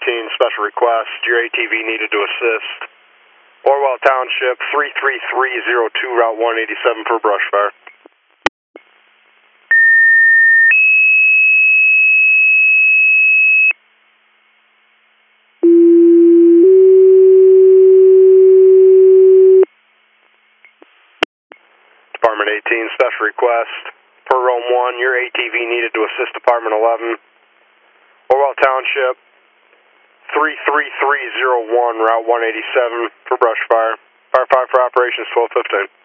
special request. Your ATV needed to assist. Orwell Township, 33302, Route 187 for brush fire. Department 18, special request. Per Rome 1, your ATV needed to assist Department 11. Orwell Township, 33301, Route 187 for brush fire. Fire 5 for operations 1215.